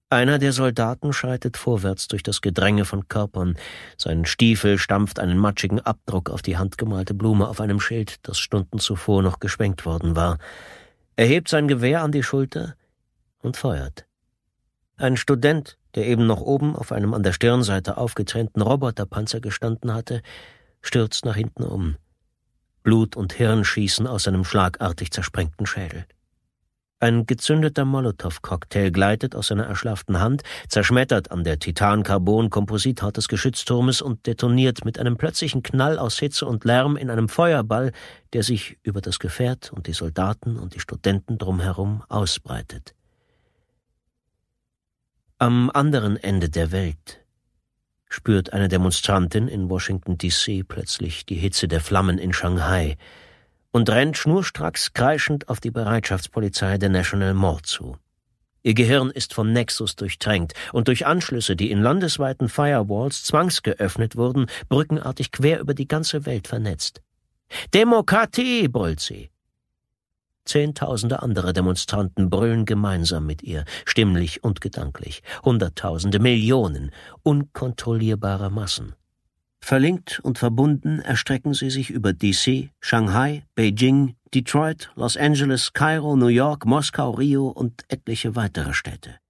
Einer der Soldaten schreitet vorwärts durch das Gedränge von Körpern. Sein Stiefel stampft einen matschigen Abdruck auf die handgemalte Blume auf einem Schild, das Stunden zuvor noch geschwenkt worden war. Er hebt sein Gewehr an die Schulter und feuert. Ein Student, der eben noch oben auf einem an der Stirnseite aufgetrennten Roboterpanzer gestanden hatte, stürzt nach hinten um. Blut und Hirn schießen aus seinem schlagartig zersprengten Schädel. Ein gezündeter Molotow-Cocktail gleitet aus seiner erschlafften Hand, zerschmettert an der Titan-Carbon-Komposithaut des Geschützturmes und detoniert mit einem plötzlichen Knall aus Hitze und Lärm in einem Feuerball, der sich über das Gefährt und die Soldaten und die Studenten drumherum ausbreitet. Am anderen Ende der Welt spürt eine Demonstrantin in Washington, D.C. plötzlich die Hitze der Flammen in Shanghai und rennt schnurstracks kreischend auf die Bereitschaftspolizei der National Mall zu. Ihr Gehirn ist vom Nexus durchtränkt und durch Anschlüsse, die in landesweiten Firewalls zwangsgeöffnet wurden, brückenartig quer über die ganze Welt vernetzt. »Demokratie«, brüllt sie. Zehntausende andere Demonstranten brüllen gemeinsam mit ihr, stimmlich und gedanklich. Hunderttausende, Millionen, unkontrollierbare Massen. Verlinkt und verbunden erstrecken sie sich über DC, Shanghai, Beijing, Detroit, Los Angeles, Kairo, New York, Moskau, Rio und etliche weitere Städte.